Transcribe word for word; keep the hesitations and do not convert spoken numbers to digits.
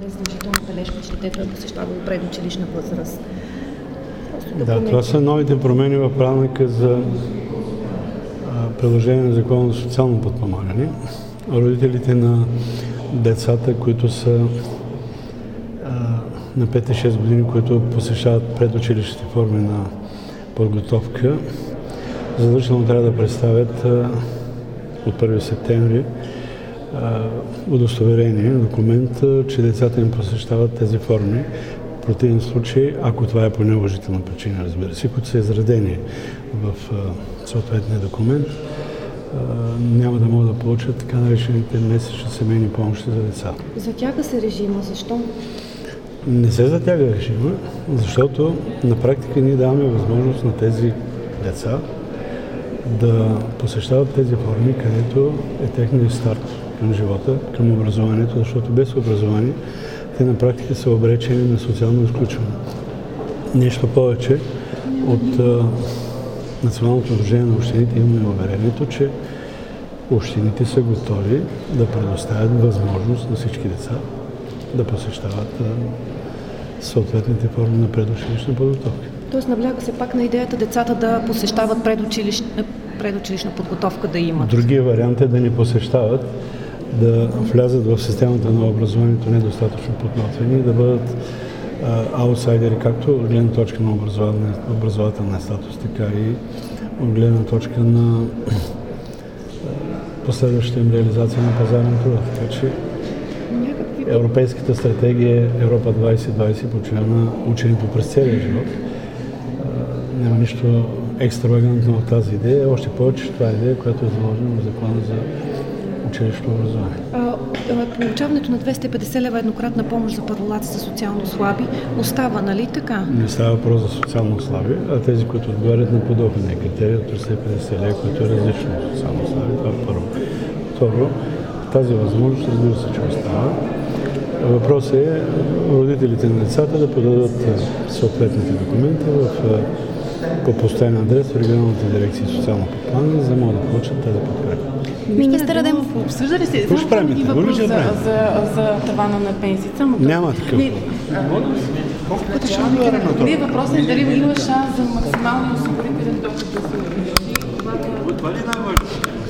Значителна бележка, че детето е посещавало предучилищна възраст. Да, да, това са новите промени в правилника за приложение на Закона за социално подпомагане. Родителите на децата, които са а, на пет и шест години, които посещават предучилищните форми на подготовка, задължително трябва да представят а, от първи септември а, удостоверение, документ, а, че децата им посещават тези форми. В противен случай, ако това е по неуважителна причина, разбира се, които са изредени в а, съответния документ, а, няма да могат да получат така наречените месечни семейни помощи за деца. Затяга се режима. Защо? Не се затяга режима, защото на практика ние даваме възможност на тези деца да посещават тези форми, където е техният старт към живота, към образованието, защото без образование те на практика са обречени на социално изключване. Нещо повече, от а, Националното сдружение на общините имаме уверението, че общините са готови да предоставят възможност на всички деца да посещават а, съответните форми на предучилищна подготовка. Тоест набляга се пак на идеята децата да посещават предучилищна, предучилищна подготовка да имат. Другия вариант е да не посещават, да влязат в системата на образованието недостатъчно подготвени и да бъдат а, аутсайдери, както от гледна точка на образователния статус, така и от гледна точка на последващата им реализация на пазара на труда. Така че Европейската стратегия Европа двайсет двайсет почива на ученето през целия живот. А, няма нищо екстравагантно в тази идея, още повече, че това е идея, която е заложена в Закона за училищно образование. А, получаването на двеста и петдесет лева еднократна помощ за първолаци за социално слаби остава, нали така? Не става въпрос за социално слаби, а тези, които отговарят на подоходния критерий от триста и петдесет лева, което е различно от социално слаби. Това е първо. Второ, тази възможност, разбира се, че остава. Въпросът е родителите на децата да подадат съответните документи в, по постоянен адрес в регионалните дирекции социално подпомагане, за да могат да получат тази подкрепа. Министър Адемов, обсъжда ли се? Какво ще правим? Въпрос за, за, за тавана на пенсията? Няма такъв. Не, не, въпросът е дали има шанс за максималния осигурителен доход да се увеличи. Това ли е най-важно?